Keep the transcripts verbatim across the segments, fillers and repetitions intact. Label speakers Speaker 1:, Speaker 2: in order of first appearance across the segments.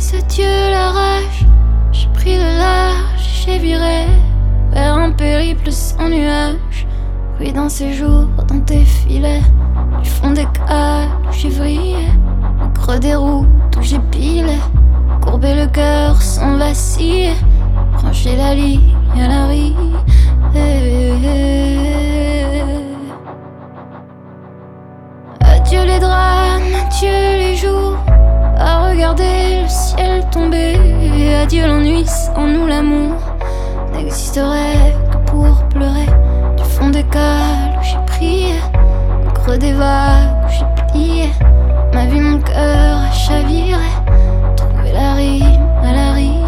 Speaker 1: C'est Dieu la rage. J'ai pris le large, j'ai viré vers un périple sans nuages. Bruit dans ces jours, dans tes filets, du fond des cales où j'ai vrillé, au creux des routes où j'ai pilé, courber le cœur sans vaciller, brancher la ligne à la rue. Adieu les drames, adieu les jours, à regarder le ciel tomber. Adieu l'ennui, sans nous l'amour n'existerait que pour pleurer. Du fond des cales où j'ai prié, au creux des vagues où j'ai plié, ma vie, mon cœur a chaviré, trouver la rime à la rime.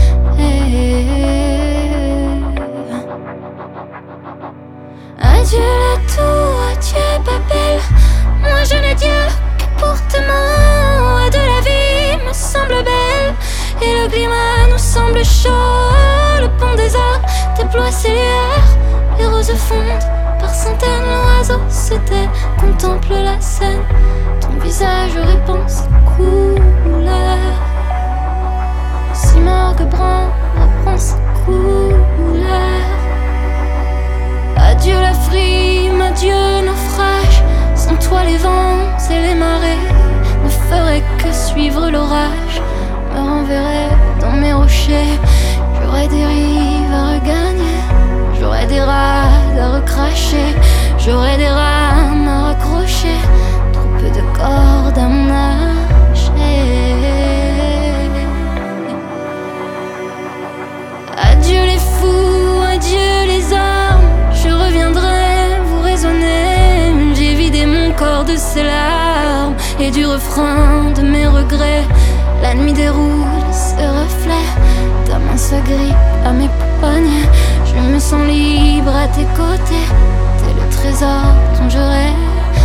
Speaker 1: Adieu la tour, adieu Babel, moi je n'ai Dieu que pour tes mots. Adieu la vie me semble belle, et le climat nous semble chaud. Le pont des arbres déploie ses lueurs, les roses fondent par centaines, l'oiseau se tait, contemple la scène. Ton visage répand ses couleurs, si morgue brun reprend ses couleurs. Adieu la frime, adieu naufrage, sans toi les vents et les marées ne feraient que suivre l'orage, me renverraient dans mes rochers. J'aurais des rives à regagner, j'aurais des rades à recracher, j'aurais des rames à raccrocher, trop peu de cordes à mon archer. Adieu les fous, adieu les armes, je reviendrai vous raisonner. J'ai vidé mon corps de ses larmes et du refrain de mes regrets. La nuit déroule ses reflets, ta main se grippe à mes poignets. Je me sens libre à tes côtés, t'es le trésor dont je rêve.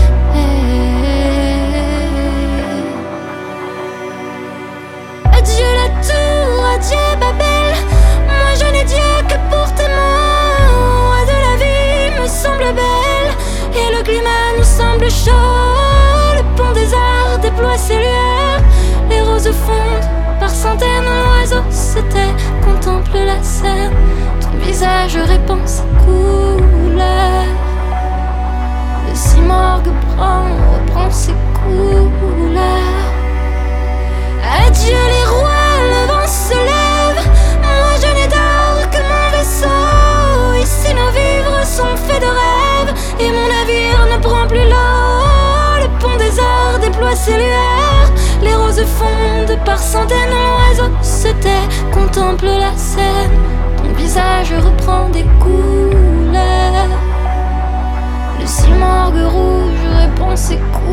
Speaker 1: Adieu la tour, adieu Babel, moi je n'ai Dieu que pour tes mots. Adieu la vie me semble belle, et le climat nous semble chaud. Le pont des arts déploie ses lueurs, les roses fondent par centaines, l'oiseau se tait, contemple la scène. Ton visage répand ses couleurs, le cimorgue brun reprend ses couleurs. Adieu les rois, le vent se lève, moi je n'ai d'or que mon vaisseau. Ici nos vivres sont faits de rêves, et mon navire ne prend plus l'eau. Le pont des arts déploie ses lueurs, les roses fondent par centaines, l'oiseau se tait, contemple la scène. Ton visage reprend des couleurs, le cimorgue rouge répand ses couleurs.